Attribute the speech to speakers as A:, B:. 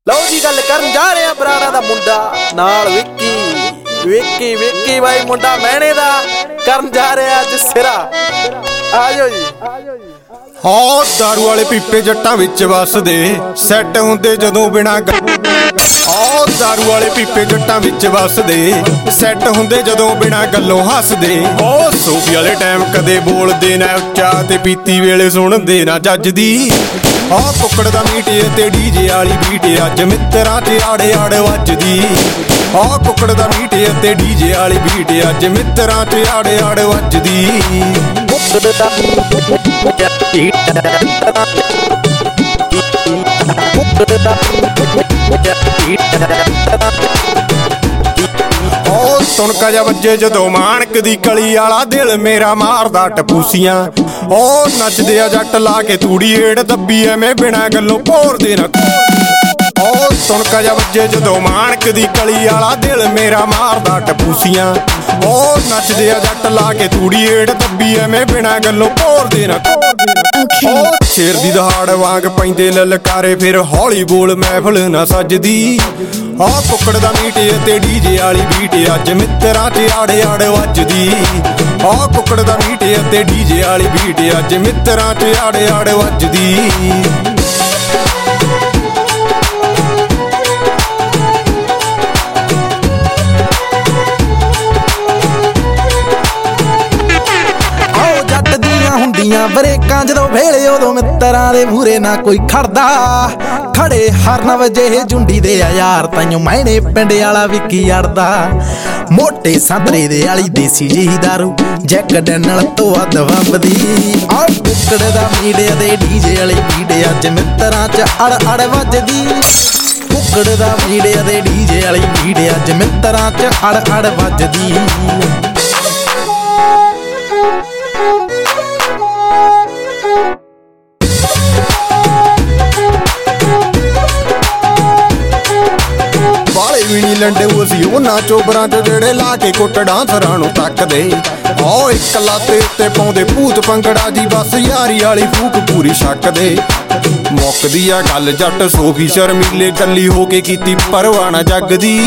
A: ਲਓ ਜੀ ਗੱਲ ਕਰਨ ਜਾ ਰਹੇ ਆ ਬਰਾੜਾ ਦਾ ਮੁੰਡਾ ਨਾਲ ਵਿੱਕੀ ਬਾਈ ਮੁੰਡਾ ਮਹਿਣੇ ਦਾ ਕਰਨ ਜਾ ਰਿਹਾ ਅੱਜ ਸਿਰਾ। ਆਜੋ ਜੀ
B: ਹਾਂ ਦਾਰੂ ਵਾਲੇ ਪੀਪੇ ਜੱਟਾਂ ਵਿੱਚ ਵੱਸਦੇ ਸੈੱਟ ਹੁੰਦੇ ਜਦੋਂ ਬਿਨਾਂ ਆਹ ਦਾਰੂ ਵਾਲੇ ਪੀਪੇ ਜੱਟਾਂ ਵਿੱਚ ਵੱਸਦੇ ਸੈੱਟ ਹੁੰਦੇ ਜਦੋਂ ਬਿਨਾਂ ਗੱਲੋਂ ਹੱਸਦੇ। ਉਹ ਸੋਫੀ ਵਾਲੇ ਟਾਈਮ ਕਦੇ ਬੋਲਦੇ ਨਾ ਉੱਚਾ ਤੇ ਪੀਤੀ ਵੇਲੇ ਸੁਣਦੇ ਨਾ ਜੱਜਦੀ। ਆਹ ਕੁੱਕੜ ਦਾ ਮੀਟ ਤੇ ਡੀਜੇ ਵਾਲੀ ਬੀਟ ਅੱਜ ਮਿੱਤਰਾਂ 'ਚ ਆੜੇ ਆੜ ਵੱਜਦੀ। ਆਹ ਕੁੱਕੜ ਦਾ ਮੀਟ ਤੇ ਡੀਜੇ ਵਾਲੀ ਬੀਟ ਅੱਜ ਮਿੱਤਰਾਂ 'ਚ ਆੜੇ ਆੜ ਵੱਜਦੀ। ਉਹ ਤੁਣਕਾ ਜਾ ਵੱਜੇ ਜਦੋਂ ਮਾਣਕ ਦੀ ਕਲੀ ਵਾਲਾ ਦਿਲ ਮੇਰਾ ਮਾਰਦਾ ਟਪੂਸੀਆਂ। ਉਹ ਨੱਚਦੇ ਆ ਜੱਟ ਲਾ ਕੇ ਤੂੜੀ ਏੜ ਦੱਬੀ ਐਵੇਂ ਬਿਨਾਂ ਗੱਲੋਂ ਭੋਰਦੇ ਨਾ। ਉਹ ਤੁਣਕਾ ਜਾ ਵੱਜੇ ਜਦੋਂ ਮਾਣਕ ਦੀ ਕਲੀ ਵਾਲਾ ਦਿਲ ਮੇਰਾ ਮਾਰਦਾ ਟਪੂਸੀਆਂ। ਉਹ ਨੱਚਦੇ ਆ ਜੱਟ ਲਾ ਕੇ ਤੂੜੀ ਏੜ ਦੱਬੀ ਐਵੇਂ ਬਿਨਾਂ ਗੱਲੋਂ ਭੋਰਦੇ ਨਾ। ਉਹ ਸ਼ੇਰ ਦੀ ਦਹਾੜ ਵਾਂਗ ਪੈਂਦੇ ਲਲਕਾਰੇ ਫਿਰ ਹੌਲੀ ਬੋਲ ਮਹਿਫਲ ਨਾ ਸੱਜਦੀ। ਆਹ ਕੁੱਕੜ ਦਾ ਮੀਟ ਤੇ ਡੀਜੇ ਵਾਲੀ ਬੀਟ ਅੱਜ ਮਿੱਤਰਾਂ 'ਚ ਆੜੇ ਆੜ ਵੱਜਦੀ। ਆਹ ਕੁੱਕੜ ਦਾ ਮੀਟ ਤੇ ਡੀਜੇ ਵਾਲੀ ਬੀਟ ਅੱਜ ਮਿੱਤਰਾਂ 'ਚ ਆੜੇ ਆੜ ਵੱਜਦੀ।
A: ਬਰੇਕਾਂ ਜਦੋਂ ਵੇਲੇ ਉਦੋਂ ਮਿੱਤਰਾਂ ਦੇ ਮੂਰੇ ਨਾ ਕੋਈ ਖੜਦਾ। ਖੜੇ ਹਰਨ ਵਜੇ ਜੁੰਡੀ ਦੇ ਆ ਯਾਰ ਤਾਈਓ ਮਹਿਣੇ ਪਿੰਡ ਵਾਲਾ ਵਿੱਕੀ ਅੜਦਾ। ਮੋਟੇ ਸੰਤਰੇ ਦੇ ਵਾਲੀ ਦੇਸੀ ਜਿਹੀ ਦਾਰੂ ਜੈਕ ਡੈਨਲ ਤੋਂ ਵੱਧ ਵੱਬਦੀ। ਆਹ ਕੁੱਕੜ ਦਾ ਮੀਡੀਆ ਦੇ ਡੀਜੇ ਵਾਲੀ ਬੀਟ ਅੱਜ ਮਿੱਤਰਾਂ 'ਚ ਅੜ ਵੱਜਦੀ। ਕੁੱਕੜ ਦਾ ਮੀਡੀਆ ਦੇ ਡੀਜੇ ਵਾਲੀ ਬੀਟ ਅੱਜ ਮਿੱਤਰਾਂ 'ਚ ਅੜ ਵੱਜਦੀ।
B: ਵੀ ਨੀ ਲੰਡੇ ਅਸੀਂ ਉਹਨਾਂ ਚੋਬਰਾਂ 'ਚ ਜਿਹੜੇ ਲਾ ਕੇ ਕੁੱਟ ਡਾਂਸਰਾਂ ਨੂੰ ਤੱਕਦੇ। ਆਹ ਇੱਕ ਲੱਤ ਉੱਤੇ ਪਾਉਂਦੇ ਭੂਤ ਪੰਗੜਾ ਜੀ ਬਸ ਯਾਰੀ ਵਾਲੀ ਫੂਕ ਪੂਰੀ ਛੱਕਦੇ। ਮੁੱਕਦੀ ਆ ਗੱਲ ਜੱਟ ਸੋਫੀ ਸ਼ਰਮੀਲੇ ਗੱਲੀ ਹੋ ਕੇ ਕੀਤੀ ਪਰਵਾਹ ਨਾ ਜੱਗ ਦੀ।